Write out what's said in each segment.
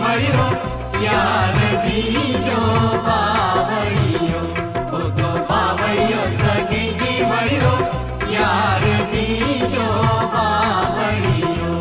वळिरो यार बीजो बावळियो ओ तो बावळियो सगी जी वळिरो यार बीजो बावळियो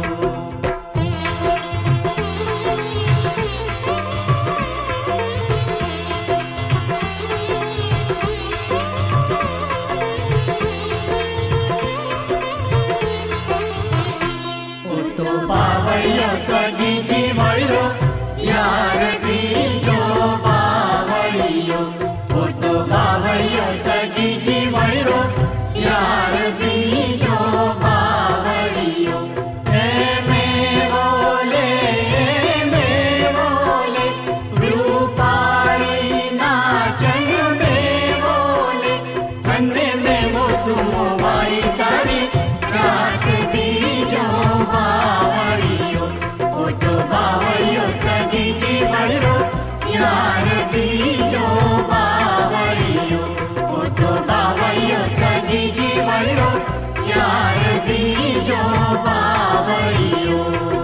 ओ तो बावळियो सगी जी वळिरो यार बीजो बावळियो ओ तो बावळियो सगी जी वळिरो यार बीजो बावळियो रूपाली नाचन में बोले धन्य में वो सुमोवाई सारी रात बीजो बावळियो ओ तो बावळियो सगी जी वळिरो यार बीजो बावळियो ओ तो बावळियो सगी जी वळिरो यार बीजो बावळियो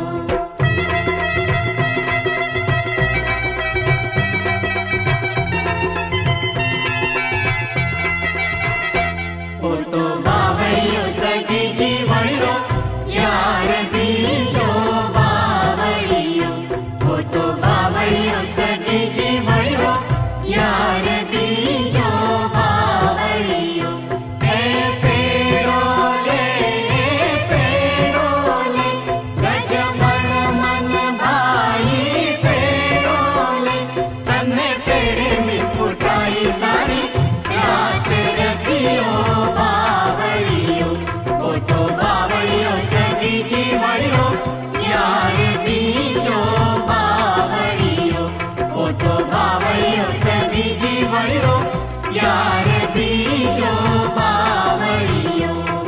ओ तो बावळियो सगी जी वळिरो यार बीजो बावळियो ओ तो बावळियो सगी जी वळिरो यार बीजो बावळियो पेड़ोले गजमण मन भाई पेड़ोले तन्ने पेड़े मिस्कुटाई सारी रात रसियो बावळियो ओ तो बावळियो सगी जी वळिरो यार बीजो बावळियो ओ तो बावळियो सगी जी वळिरो यार बीजो बावळियो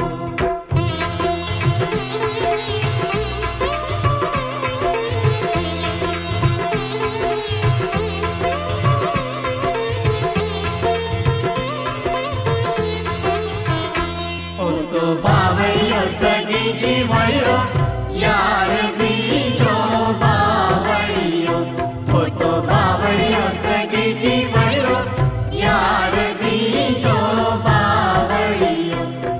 ओ तो बावळियो सगी जी वळिरो यार बीजो बावळियो ओ तो बावळियो सगी जी वळिरो यार बीजो बावळियो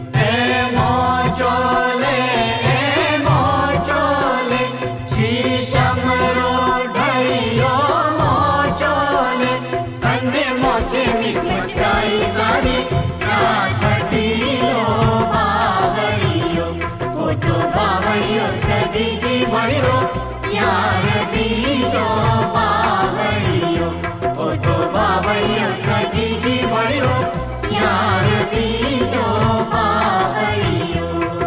मोचोले शीशमरो ढळियो मोचोले तन्ने मोचे मिसमचकाई सारी रात ढिलो बावळियो ओ तो बावळियो सगी जी वळिरो यार बीजो बावळियो ओ तो बावळियो सगी जी वळिरो यार बीजो बावळियो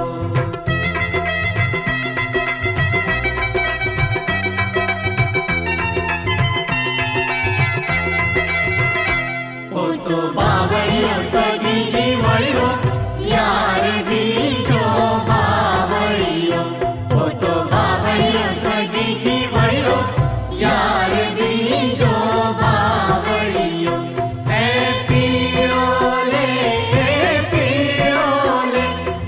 ओ तो बावळियो सगी जी वळिरो यार बीजो बावळियो ओ तो बावळियो सगी जी वळिरो यार बीजो बावळियो पीळोले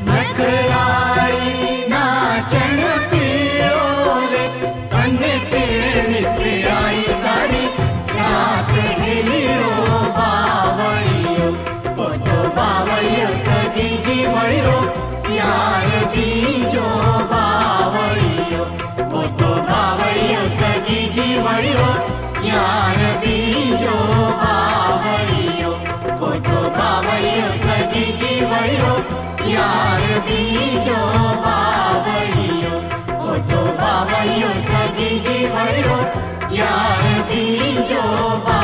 नखराळी नाचण पीळोले तन्ने पीळे मिस्पिराई सारी रात हेलिरो बावळियो ओ तो बावळियो सगी जी वळिरो यार बीजो बावळियो ओ तो बावळियो सगी जी वळिरो यार बीजो बावळियो ओ तो बावळियो सगी जी वळिरो यार बीजो बावळियो ओ तो बावळियो सगी जी वळिरो यार बीजो